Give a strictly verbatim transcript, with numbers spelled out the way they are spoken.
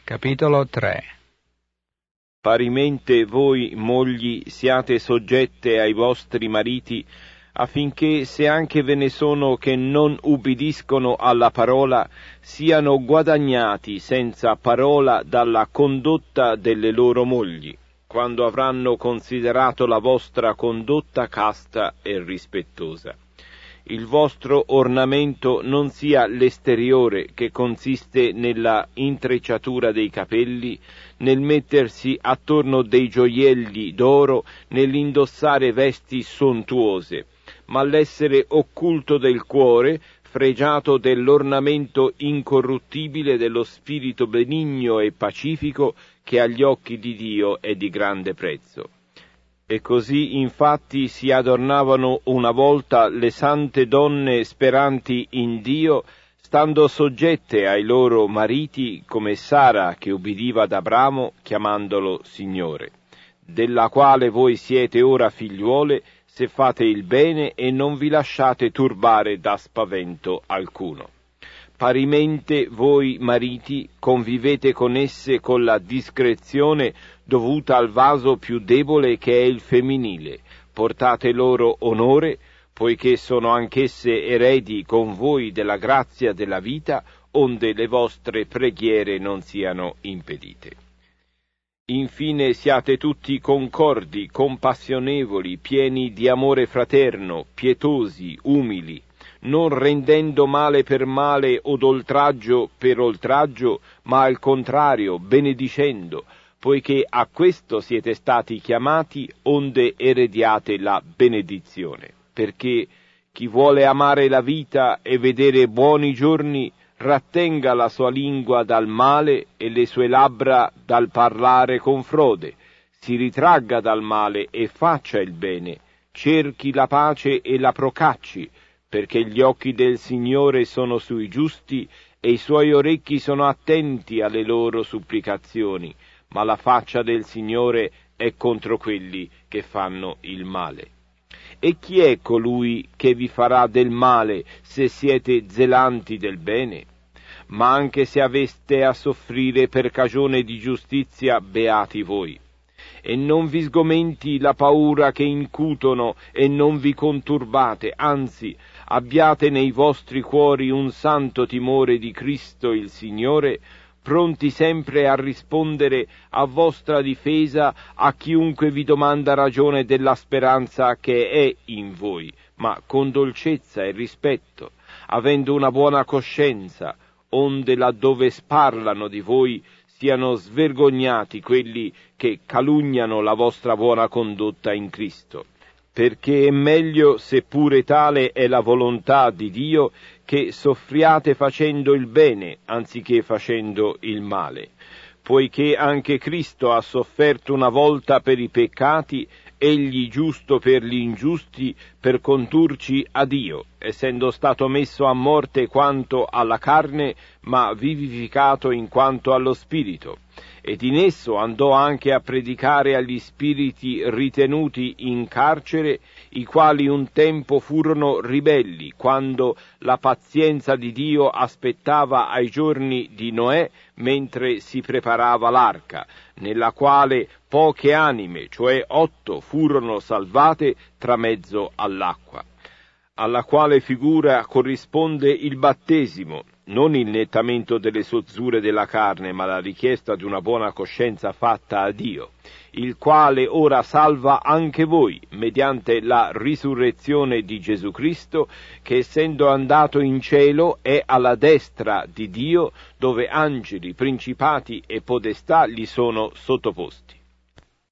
Capitolo tre. Parimente voi, mogli, siate soggette ai vostri mariti, affinché, se anche ve ne sono che non ubbidiscono alla parola, siano guadagnati senza parola dalla condotta delle loro mogli, quando avranno considerato la vostra condotta casta e rispettosa. Il vostro ornamento non sia l'esteriore, che consiste nella intrecciatura dei capelli, nel mettersi attorno dei gioielli d'oro, nell'indossare vesti sontuose, ma l'essere occulto del cuore, fregiato dell'ornamento incorruttibile dello spirito benigno e pacifico, che agli occhi di Dio è di grande prezzo. E così infatti si adornavano una volta le sante donne speranti in Dio, stando soggette ai loro mariti, come Sara che ubbidiva ad Abramo, chiamandolo Signore, della quale voi siete ora figliuole, se fate il bene e non vi lasciate turbare da spavento alcuno. Parimente voi, mariti, convivete con esse con la discrezione dovuta al vaso più debole che è il femminile, portate loro onore, poiché sono anch'esse eredi con voi della grazia della vita, onde le vostre preghiere non siano impedite. Infine siate tutti concordi, compassionevoli, pieni di amore fraterno, pietosi, umili, non rendendo male per male od oltraggio per oltraggio, ma al contrario benedicendo, poiché a questo siete stati chiamati, onde erediate la benedizione. Perché chi vuole amare la vita e vedere buoni giorni, rattenga la sua lingua dal male e le sue labbra dal parlare con frode, si ritragga dal male e faccia il bene, cerchi la pace e la procacci, perché gli occhi del Signore sono sui giusti e i suoi orecchi sono attenti alle loro supplicazioni, ma la faccia del Signore è contro quelli che fanno il male. E chi è colui che vi farà del male se siete zelanti del bene? Ma anche se aveste a soffrire per cagione di giustizia, beati voi. E non vi sgomenti la paura che incutono e non vi conturbate, anzi, abbiate nei vostri cuori un santo timore di Cristo il Signore, pronti sempre a rispondere a vostra difesa a chiunque vi domanda ragione della speranza che è in voi, ma con dolcezza e rispetto, avendo una buona coscienza, onde laddove sparlano di voi siano svergognati quelli che calunniano la vostra buona condotta in Cristo. Perché è meglio, seppure tale è la volontà di Dio, che soffriate facendo il bene, anziché facendo il male. Poiché anche Cristo ha sofferto una volta per i peccati, egli giusto per gli ingiusti, per condurci a Dio, essendo stato messo a morte quanto alla carne, ma vivificato in quanto allo spirito. Ed in esso andò anche a predicare agli spiriti ritenuti in carcere, i quali un tempo furono ribelli, quando la pazienza di Dio aspettava ai giorni di Noè, mentre si preparava l'arca, nella quale poche anime, cioè otto, furono salvate tra mezzo all'acqua, alla quale figura corrisponde il battesimo, non il nettamento delle sozzure della carne, ma la richiesta di una buona coscienza fatta a Dio, il quale ora salva anche voi, mediante la risurrezione di Gesù Cristo, che essendo andato in cielo è alla destra di Dio, dove angeli, principati e podestà gli sono sottoposti.